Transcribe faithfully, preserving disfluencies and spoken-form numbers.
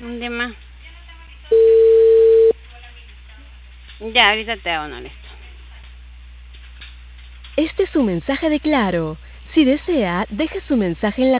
De más. Ya, ahorita te hago una lista. Este es su mensaje de Claro. Si desea, deje su mensaje en la